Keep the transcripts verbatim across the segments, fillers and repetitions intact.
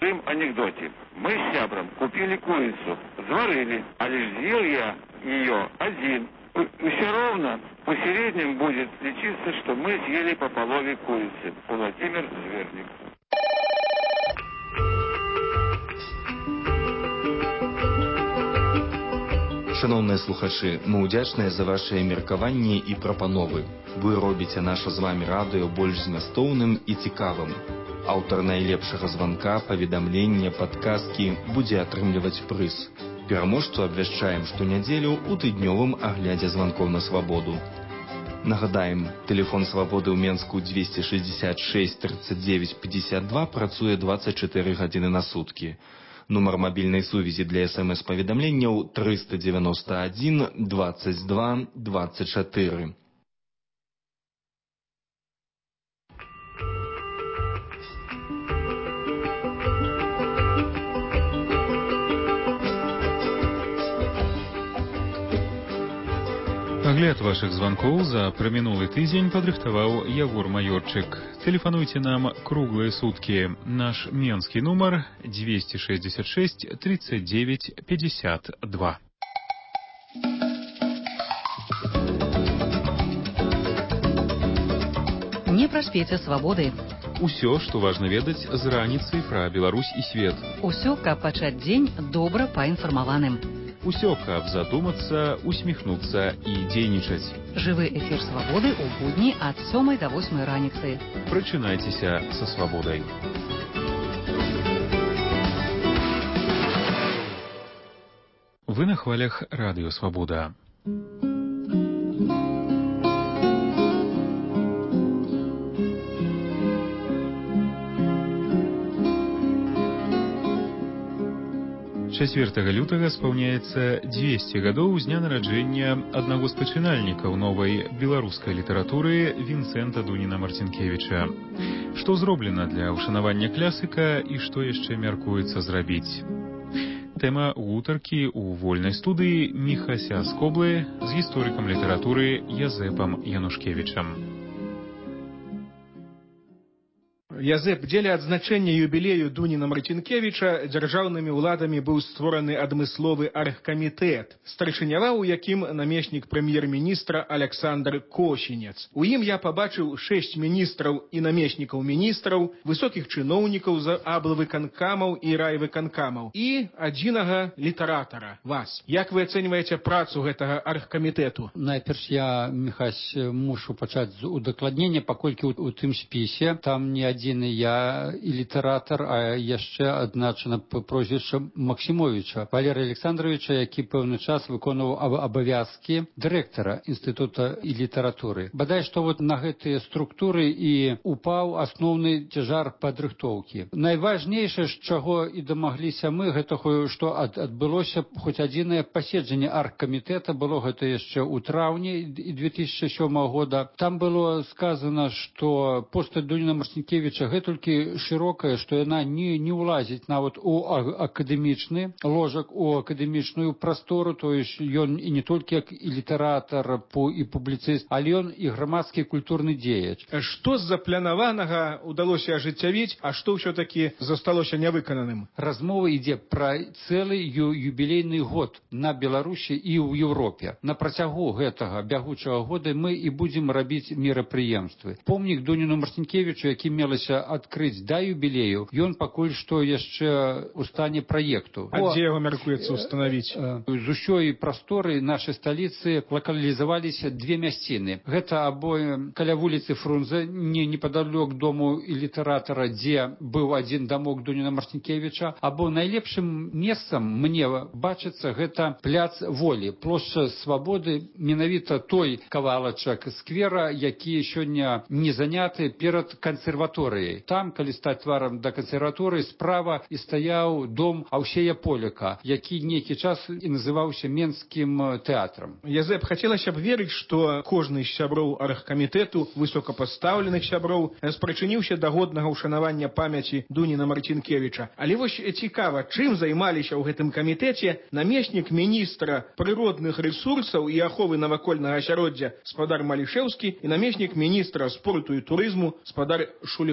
простым анекдоте. Мы с сябром купили курицу, зварили, а лишь съел я ее один. И все ровно по среднему будет лечиться, что мы съели по полове курицы. Владимир Зверник. Шановныя слухачы, мы ўдзячныя за вашыя меркаванні і прапановы. Вы робіце наша з вамі радыё больш змястоўным і цікавым. Аўтар найлепшага званка, паведамлення, падказкі будзе атрымліваць прыз. Пераможцу абвяшчаем штонядзелю ў тыднёвым аглядзе званкоў на свабоду. Нагадаем, тэлефон свабоды ў Менску двести шестьдесят шесть тридцать девять пятьдесят два працуе двадцать четыре гадзіны на суткі. Нумар мабільнай сувязі для смс-паведамленняў триста девяносто один двадцать два двадцать четыре. Агляд вашых званкоў за прамінулы тыдзень падрыхтаваў Ягор Маёрчык. Тэлефануйце нам круглыя суткі. Наш менскі нумар двести шестьдесят шесть тридцать девять пятьдесят два. Не праспеце свабоды. Усё, што важна ведаць з раніцы пра Беларусь і свет. Усё, каб пачаць дзень добра паінфармаваным. Усё, каб задумацца, усміхнуцца і дзейнічаць. Жывы эфір свабоды ў будні ад сёмай да восьмай раніцы. Прачынайцеся са свабодай. Вы на хвалях радыё Свабода. чацвёртага лютага спаўняецца двесце гадоў з дня нараджэння аднаго з пачынальнікаў новай беларускай літаратуры Вінцэнта Дуніна Марцінкевіча. Што зроблена для ўшанавання класіка і што яшчэ мяркуецца зрабіць? Тэма гутаркі ў вольнай студыі Міхася Скоблы з гісторыкам літаратуры Язэпам Янушкевічам. Язэп, дзеля адзначэння юбілею Дуніна Марцінкевіча дзяржаўнымі ўладамі быў створаны адмысловы аргкамітэт, старшыняваў у якім намеснік прэм'ер-міністра Аляксандр Косінец. У ім я пабачыў шэсць міністраў і намеснікаў міністраў, высокіх чыноўнікаў з аблвыканкамаў і райвыканкамаў і адзінага літаратара, вас. Як вы ацэньваеце працу гэтага аргкамітэту? Найперш я, Міхась, мушу пачаць з удакладнення, паколькі у тым спісе там не адзін я і літаратар, а яшчэ адзначана прозвішча Максімовіча Валерыя Александровича, які пэўны час выконваў абавязкі дырэктара Інстытута і літаратуры. Бадай, што вот на гэтыя структуры і упаў асноўны цяжар падрыхтоўкі. Найважнейшае, з чаго і дамагліся мы, гэта што адбылося хоць адзінае паседжанне аргкамітэта, было гэта яшчэ ў траўні две тысячи сёмага года. Там было сказана, што постаць Дуніна Марцінкевіча гэтулькі шырокая, што яна не, не ўлазіць нават у акадэмічны ложак, у акадэмічную прастору, то есть ён і не толькі як і літаратар, і публіцыст, але ён і грамадскі культурны дзеяч. Што з запланаванага ўдалося ажыццявіць, а што ўсё-такі засталося нявыкананым? Размова ідзе пра цэлы ю, юбілейны год на Беларусі і ў Еўропе. На працягу гэтага бягучага года мы і будзем рабіць мерапрыемствы. Помнік Дуніну Марцінкевічу, які мелася адкрыць да юбілею, ён пакуль што яшчэ ў стане праекту. А дзе яго мяркуецца ўстанавіць? З усёй прасторы нашай сталіцы лакалізаваліся две мясціны. Гэта або каля вуліцы Фрунзе, не непадалёк дому і літаратара, дзе быў адзін дамок Дуніна Марцінкевіча, або найлепшым месцам мне бачыцца гэта пляц Волі, плошча Свабоды, менавіта той кавалачак сквера, які сёння не заняты перад кансерваторыяй. Там, калі стаць тварам да кансерваторыі, справа і стаяў дом Аўсея Поляка, які нейкі час і называўся Менскім тэатрам. Язэп, хацелася б верыць, што кожны з сяброў аргкамітэту, высокапастаўленых сяброў, спрычыніўся да годнага ўшанавання памяці Дуніна Марцінкевіча. Але вось цікава, чым займаліся ў гэтым камітэце намеснік міністра прыродных рэсурсаў і аховы навакольнага асяроддзя спадар Малішэўскі і намеснік міністра спорту і турызму спадар Шульга.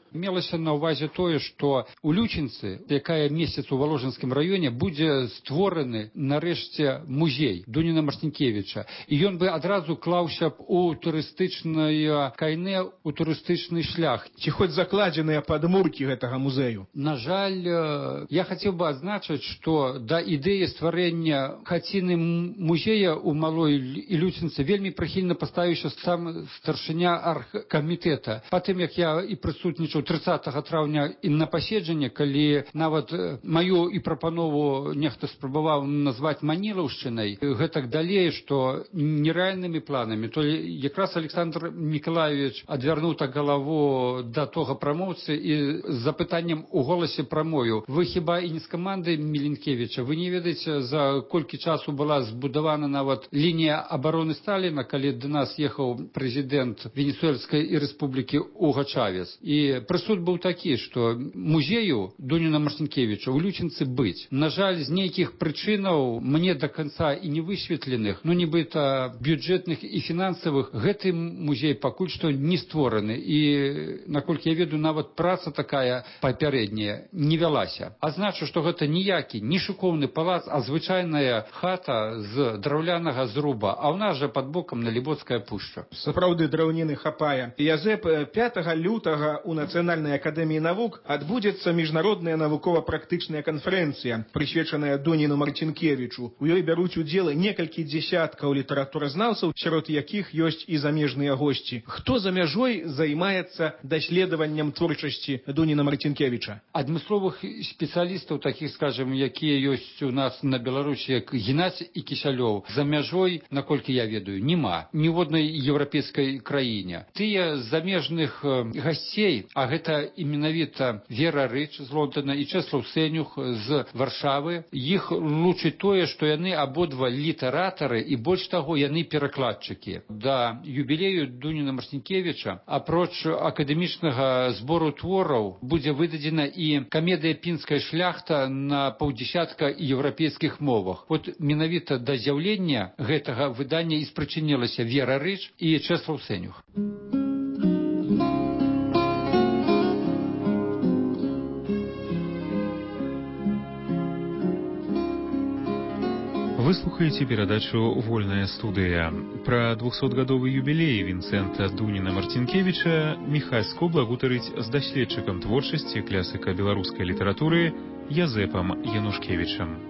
Мелася на ўвазе тое, што у Лючынцы, якая месяц у Валожынскім раёне, будзе створаны нарэшце музей Дуніна Марцінкевіча. І ён бы адразу клаўся б у турыстычнае кайне, у турыстычны шлях. Ці хоць закладзеныя падмуркі гэтага музею? На жаль, я хацеў бы адзначыць, што да ідэі стварэння хаціны музея ў Малой Лючынцы вельмі прыхільна паставіўся сам старшыня аргкамітэта. Патым, як я і прысутнічаў трыццатага траўня і на паседжанне, калі нават маю і прапанову нехта спрабаваў назваць манілаўшчынай, гэтак далей, што нерэальнымі планамі, то якраз Александр Мікалаевич адвярнуў так галаву да тога прамоўцы і з запытаннем у голасе прамою: вы хіба і не з каманды Міленкевіча? Вы не ведаеце, за колькі часу была збудавана нават лінія абароны Сталіна, калі да нас ехаў прэзідэнт Венесуэльскай рэспублікі Уга Чавес? І прысуд быў такі, што музею Дуніна Марцінкевіча ў Лючынцы быць. На жаль, з нейкіх прычынаў, мне да канца і не высветленых, ну нібыта бюджэтных і фінансавых, гэты музей пакуль што не створаны. І, наколькі я ведаю, нават праца такая папярэдняя не вялася. А значу, што гэта ніякі, не шыкоўны палац, а звычайная хата з драўлянага зруба. А ў нас жа пад бокам Налібоцкая пушча. Сапраўды, драўніны хапае. Язэп, пятага лютага у Нацыянальнай акадэміі навук адбудзецца міжнародная навукова-практычная канферэнцыя, прысвечаная Дуніну Марцінкевічу. У ёй бяруць удзел некалькі дзесяткаў літаратуразнаўцаў, сярод якіх ёсць і замежныя госці. Хто за мяжой займаецца даследаваннем творчасці Дуніна Марцінкевіча? Адмысловых спецыялістаў, такіх, скажем, якія ёсць у нас на Беларусі, як Геннадзь і Кісялёў, за мяжой, наколькі я ведаю, няма. Ні в однай еўрапейскай краіне. Тыя замежных гасцей, а гэта і менавіта Вера Рыч з Лондона і Чэслаў Сенюх з Варшавы, іх лучыць тое, што яны абодва літаратары і больш таго, яны перакладчыкі. Да юбілею Дуніна Марцінкевіча, апроч акадэмічнага збору твораў, будзе выдадзена і камедыя «Пінская шляхта» на паўдзесятка еўрапейскіх мовах. Вот менавіта да з'яўлення гэтага выдання і спрычынілася Вера Рыч і Чэслаў Сенюх. Вы слухаеце перадачу «Вольная студыя». Пра двухсотгадовы юбілей Вінцэнта Дуніна Марцінкевіча Міхась Скобла гутарыць з даследчыкам творчасці класіка беларускай літаратуры Язэпам Янушкевічам.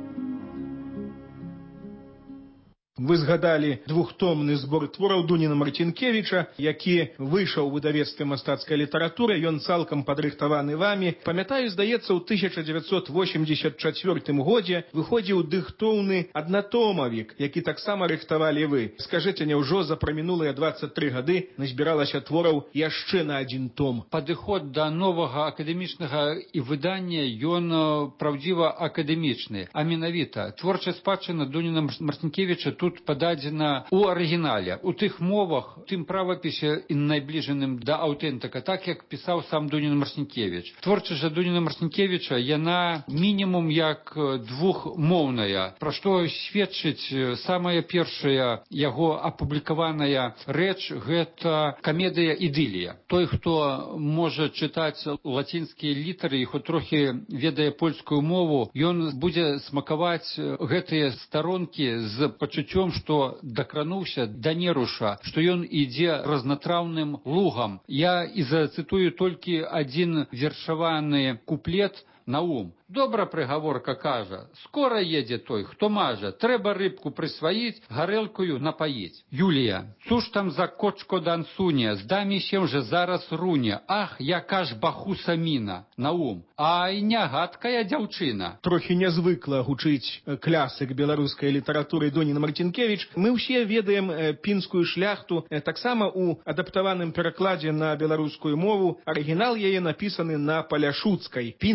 Вы згадалі двухтомны збор твораў Дуніна Марцінкевіча, які выйшаў у выдавецтве мастацкай літаратуры, ён цалкам падрыхтаваны вамі. Памятаю, здаецца, у тысяча дзевяцьсот восемьдесят чацвёртым годзе выходзіў дыхтоўны аднатомавік, які таксама рыхтавалі вы. Скажыце, няўжо за прамінулыя дваццаць тры гады назбіралася твораў яшчэ на адзін том? Падыход да новага акадэмічнага і выдання, ён праўдзіва акадэмічны. А менавіта творчая спадчына Дуніна Марцінкевіча тут пададзена ў арыгінале, у тых мовах, тым правапісе і найбліжаным да аўтэнтыка, так як пісаў сам Дунін Марцінкевіч. Творчасць жа Дуніна Марцінкевіча, яна мінімум як двухмоўная, пра што сведчыць самая першая яго апублікаваная рэч, гэта камедыя «Ідылія». Той, хто можа чытаць лацінскія літары і хоць трохі ведае польскую мову, ён будзе смакаваць гэтыя старонкі з пачуццём, што дакрануўся да неруша, што ён ідзе разнатраўным лугам. Я і зацытую толькі адзін вершаваны куплет на ум. Добра прыгаворка кажа: скора едзе той, хто мажа, трэба рыбку прысваіць, гарэлкаю напаіць. Юлія: цуж там за кочко дансуне, здамі сем же зараз руне, ах, яка ж бахуса міна. На ум: ай, нягадкая дзяўчына. Трохі нязвыкла гучыць класык беларускай літаратуры Дунін Марцінкевіч. Мы ўсе ведаем «Пінскую шляхту», таксама у адаптаваным перакладзе на беларускую мову. Арыгінал яе напісаны на паляшуцкай, пінскай гаворцы.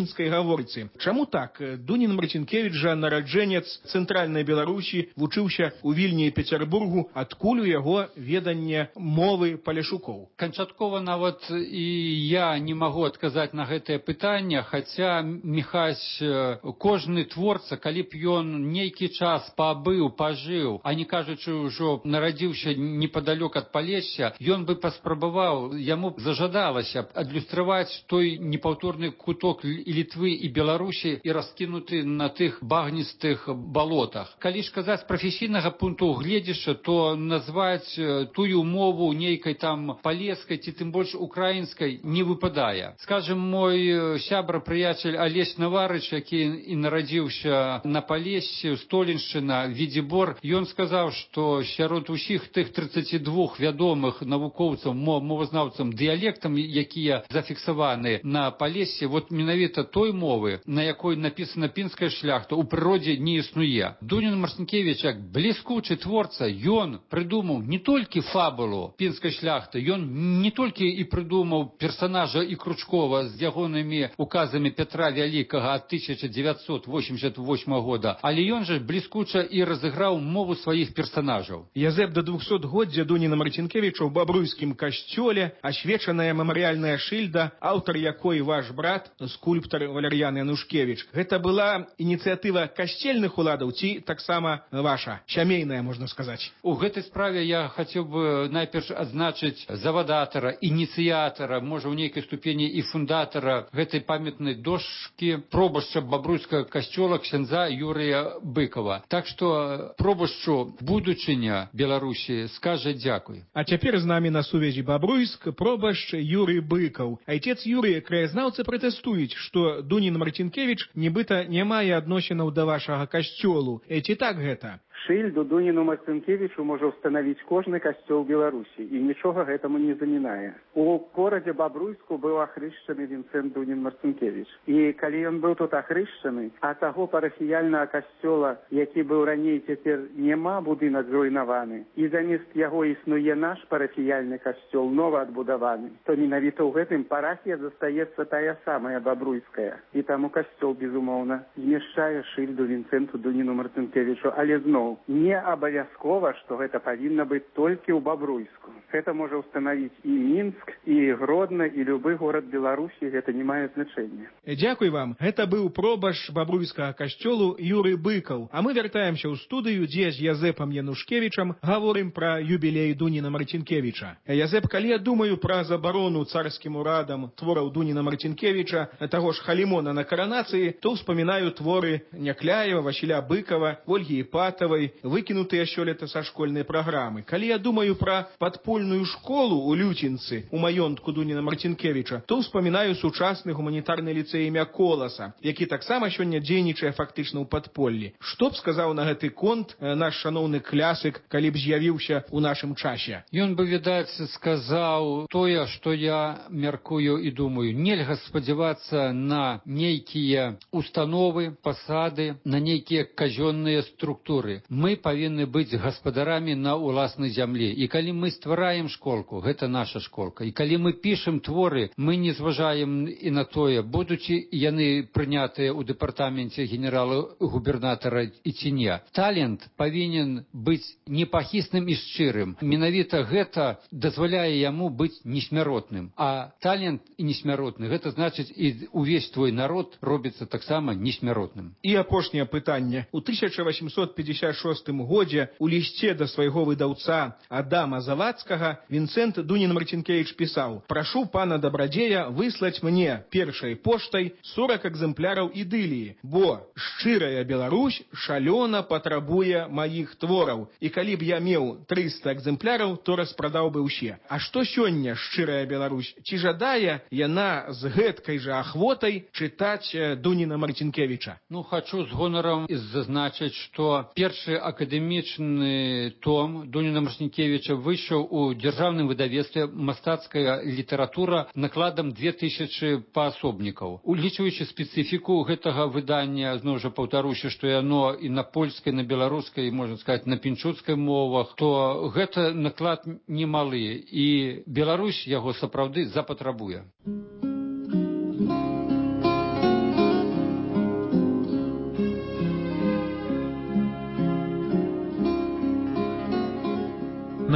гаворцы. Чаму так? Дунін Марцінкевіч жа нараджэнец цэнтральнай Беларусі, вучыўся ў Вільні і Пецярбургу, адкуль у яго веданне мовы паляшукоў. Канчаткова нават і я не магу адказаць на гэтае пытанне, хаця Міхась, кожны творца, калі б ён нейкі час пабыў, пажыў, а не кажучы ўжо нарадзіўся непадалёк ад Палесся, ён бы паспрабаваў, яму б зажадалася адлюстраваць той непаўторны куток і Літвы і Беларусі і раскінуты на тых багністых балотах. Калі ж казаць з прафесійнага пункту гледзяча, то назваць тую мову нейкай там палескай ці тым больш украінскай не выпадае. Скажем, мой сябра, прыяцель Алесь Наварыч, які і нарадзіўся на Палессі, Століншчына, Відзібор, ён сказаў, што сярод усіх тых трыццаці двух вядомых навукоўцам, мовазнаўцам дыялектам, якія зафіксаваны на Палессі, вот менавіта той мовы, на якой напісана пінская шляхта, у прыродзе не існуе. Дунін Марцінкевіч, як бліскучы творца, ён прыдумаў не толькі фабулу пінскай шляхты, ён не толькі і прыдумаў персанажа і Кручкова з ягонымі указамі Петра Вялікага ад тысяча дзевяцьсот восемьдесят восьмого года, але ён жа бліскуча і разыграў мову сваіх персанажаў. Язэп да двухсотгоддзя Дуніна Марцінкевіча ў Бабруйскім касцёле, асвечаная мемарыяльная шыльда, аўтар якой ваш брат, скульптар Валер'ян Янушкевіч. Гэта была ініцыятыва касцельных уладаў ці таксама ваша, сямейная, можна сказаць? У гэтай справе я хацеў бы найперш адзначыць завадатара, ініцыятара, можа ў нейкай ступені і фундатара гэтай памятнай дошкі пробашча Бабруйскага касцёла ксяндза Юрыя Быкова. Так што пробашчу будучыня Беларусі скажа дзякуй. А цяпер з намі на сувязі Бабруйск пробашч Юрый Быкаў. Айцец Юрый, краязнаўцы пратэстуюць, што Дунін Марцінкевіч нібыта не мае адносінаў да вашага касцёлу. Э, ці так гэта? Шыльду Дуніну Марцінкевічу можа ўстанавіць кожны касцёл Беларусі, і нічога гэтаму не замінае. У горадзе Бабруйску быў ахрышчаны Вінцэнт Дунін Марцінкевіч. І калі ён быў тут ахрышчаны, а таго парафіяльнага касцёла, які быў раней, цяпер няма, будынак зруйнаваны, і замест яго існуе наш парафіяльны касцёл, нова адбудаваны, то менавіта ў гэтым парафія застаецца тая самая Бабруйская. І таму касцёл, безумоўна, змяшчае шыльду Вінцэнту Дуніну Марцінкевічу, але зноў не абавязкова, што гэта павінна быць толькі ў Бабруйску. Гэта можа ўстанавіць і Мінск, і Гродна, і любы горад Беларусі, гэта не мае значэння. Дзякуй вам. Гэта быў пробашч Бабруйскага касцёлу Юрый Быкаў. А мы вяртаемся ў студыю, дзе з Язэпам Янушкевічам гаворым пра юбілей Дуніна Марцінкевіча. Язэп, калі я думаю пра забарону царскім урадам твораў Дуніна Марцінкевіча, таго ж Халімона на каранацыі, то ўспамінаю творы Някляева, Васіля Быкава, Ольгі Іпатавай, выкінутыя сёлета са школьнай праграмы. Калі я думаю пра падпольную школу ў Люцінцы, у маёнтку Дуніна Марцінкевіча, то ўспамінаю сучасны гуманітарны ліцэй імя Коласа, які таксама сёння дзейнічае фактычна ў падполлі. Што б сказаў на гэты конт наш шаноўны клясык, калі б з'явіўся ў нашым часе? Ён бы, відаць, сказаў тое, што я мяркую і думаю. Нельга спадзявацца на нейкія установы, пасады, на нейкія казённыя структуры. Мы павінны быць гаспадарамі на ўласнай зямлі. І калі мы ствараем школку, гэта наша школка. І калі мы пішем творы, мы не зважаем і на тое, будучы яны прынятыя ў дэпартаменце генерала-губернатара і ці не. Талент павінен быць непахісным і шчырым. Менавіта гэта дазваляе яму быць несмяротным. А талент і несмяротны, гэта значыць і увесь твой народ робіцца таксама несмяротным. І апошняе пытанне. У тысяча восемьсот пятьдесят шостым годзе у лісце да свайго выдаўца Адама Завадскага Вінцэнт Дунін Марцінкевіч пісаў: «Прашу пана дабрадзея выслаць мне першай поштай сорок экземпляраў ідыліі, бо шчырая Беларусь шалёна патрабуе маіх твораў, і калі б я меў трыста экземпляраў, то распрадаў бы ўсе». А што сёння шчырая Беларусь? Ці жадае яна з гэткай жа ахвотай чытаць Дуніна Марцінкевіча? Ну, хачу з гонарам зазначыць, што першы акадэмічны том Дуніна Марцінкевіча выйшаў у дзяржаўным выдавецтве «Мастацкая літаратура» накладам две тысячы паасобнікаў. Улічваючы спецыфіку гэтага выдання, зноў жа паўтаруся, што яно і на польскай, на беларускай, можна сказаць, на пінчуцкай мовах, то гэта наклад немалы, і Беларусь яго сапраўды запатрабуе.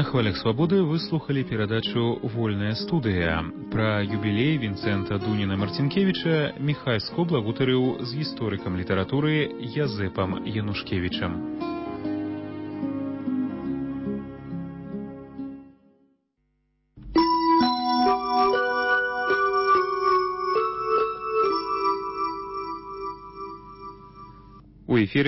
хвалях свабоды вы слухали перадачу «Вольная студыя». Пра юбілей Вінцэнта Дуніна Марцінкевіча Міхай Скобла гутарыў з гісторыкам літаратуры Язэпам Янушкевічам. У эфире